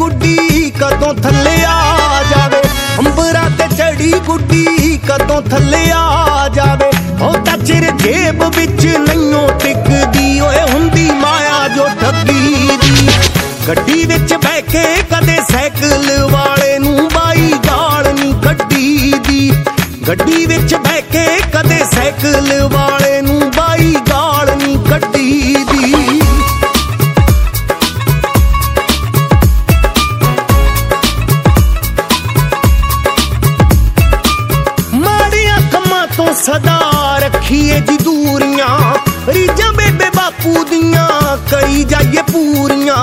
गुड्डी कदों थल्ले आ जावे, अंबरा ते चढ़ी गुड्डी कदों थल्ले आ जावे। ओ तां चिर जेब विच नहियों टिकदी, ओए हुंदी माया जो ठगी दी। गड्डी विच बह के कदे साइकिल वाले नूं बाई गाल नी कड्डी दी। गड्डी विच बह के कदे साइकिल वाले नूं बाई गाल नी कड्डी दी। तो सदा रखिए जी दूरियां, रीजा बेबे बापू दियां करी जाइए पूरियां।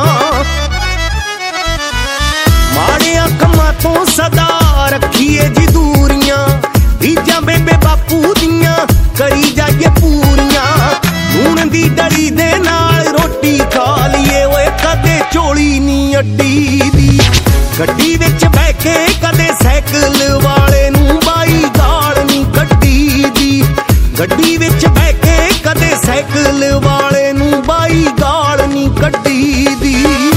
माड़िया कम्मां तो सदा रखिए जी दूरियां, रीजा बेबे बापू दियां करी जाइए पूरियां। लूण दी डली दे नाल रोटी खा लीए, ओए कदे झोली नी अड्डी दी। गड्डी विच बह के कदे साइकिल वाले नूं बाई गाल नी कड्डी दी। गड्डी विच बह के कदे साइकिल वाले नूं बाई गाल नी कड्डी दी।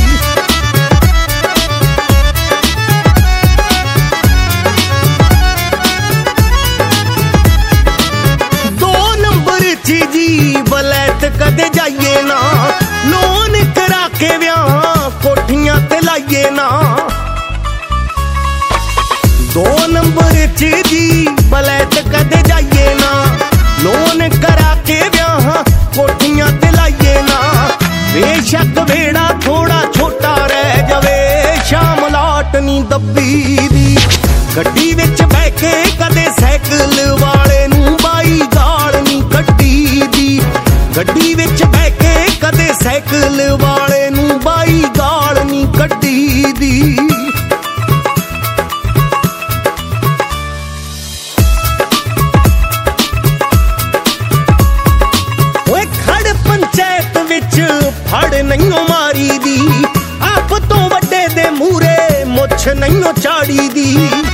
दो नंबर च जी वलैत कदे जाइए ना, लोन करा के व्याह कोठियां ते लाइए ना। दो नंबर च जी वलैत कदे जाइए ना, लोन करा के व्याह कोठियां ते लाइए ना। बेशक वेड़ा थोड़ा छोटा रह जावे, शाम लाट नी दब्बी दी। गड्डी विच बह के कदे साइकिल वाले नूं बाई गाल नी कड्डी दी। गड्डी विच बह के कदे साइकिल वाले नूं बाई गाल नी कड्डी दी। फड़ नहियों मारी दी, आप तो वड्डे दे मूरे मुछ नहियों चाड़ी दी।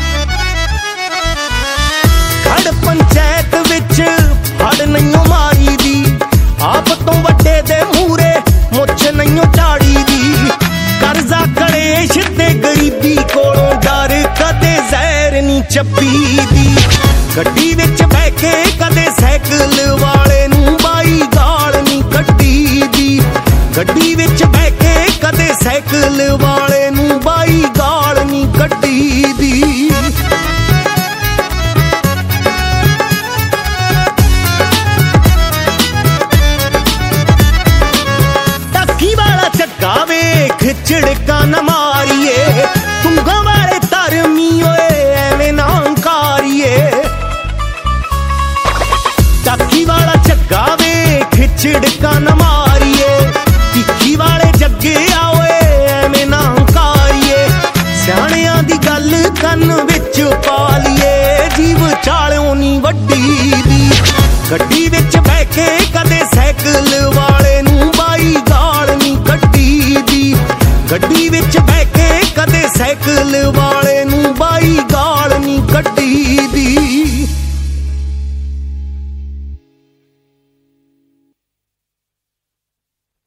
खड़ पंचायत विच फड़ नहियों मारी दी, आप तो वड्डे दे मूरे मुछ नहियों चाड़ी दी। कर्जा कलेश ते गरीबी कोलों डर कदे जहर नी चप्पी दी। गड्डी विच बह के कदे साइकिल वाले नूं बाई गाल नी कड्डी दी। गड्डी विच बह के कदे साइकिल वाले नूं बाई गाल नी कड्डी दी। टाकी वाला चक्का वेख झिड़का न मारिए, तुंगा वाले धर्मी ओए एवें ना हंकारिए। टाकी वाला चक्का वेख झिड़का न मारिए, तिखी वाले जग्गे आओए एवें ना हंकारिए। सियाणियां दी गल कन विच पा लीए, जीव चालियों नी वड्डी दी। गड्डी विच बह के कदे साइकिल वाले नूं बाई गाल नी कड्डी दी। गड्डी विच बह के कदे साइकिल